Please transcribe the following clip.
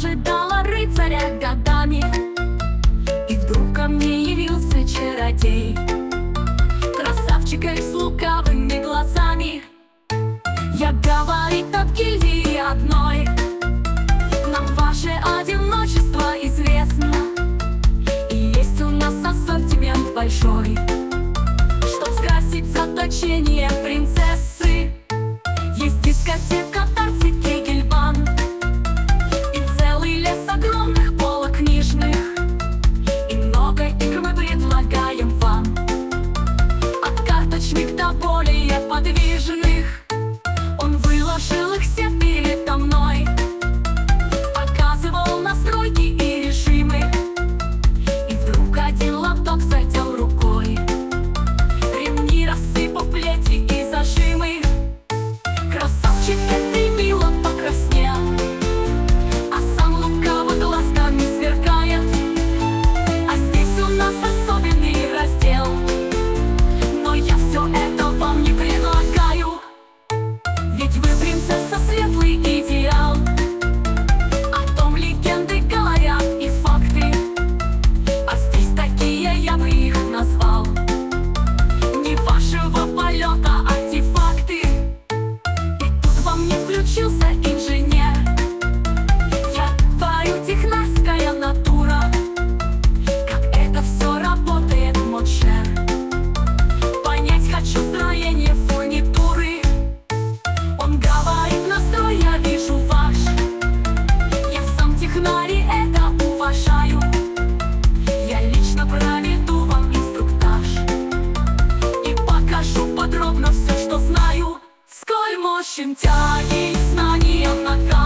ожидала рыцаря годами, и вдруг ко мне явился чародей, красавчикой с лукавыми глазами. Я, говорит, от гильдии одной, нам ваше одиночество известно, и есть у нас ассортимент большой, чтоб скрасить заточение принцессы. Есть дискотека, танцы, кегельбан и целый лес огромных полок книжных, и много игр мы предлагаем вам, от карточных до более подвижных. Он выложил их все передо мной, показывал настройки и режимы, и вдруг один лаптоп задел рукой, ремни рассыпав плети и зажимы. Красавчик этой мило покраснел, а сам лукаво глазками сверкает. А здесь у нас особенный раздел, но я все это вам не предлагаю, ведь вы принцесса, светлый идеал. О том легенды говорят и факты, а здесь такие я бы их назвал. Не вашего полета артефакты. И тут во мне включился инженер. Я твою технарская натура, как это все работает, Моншер. Понять хочу строение фурнитуры. Он говорит, настрой я вижу ваш, я сам технари это уважаю. Я лично проведу вам инструктаж и покажу подробно все, что знаю. Сколь мощен тяги, знания накал.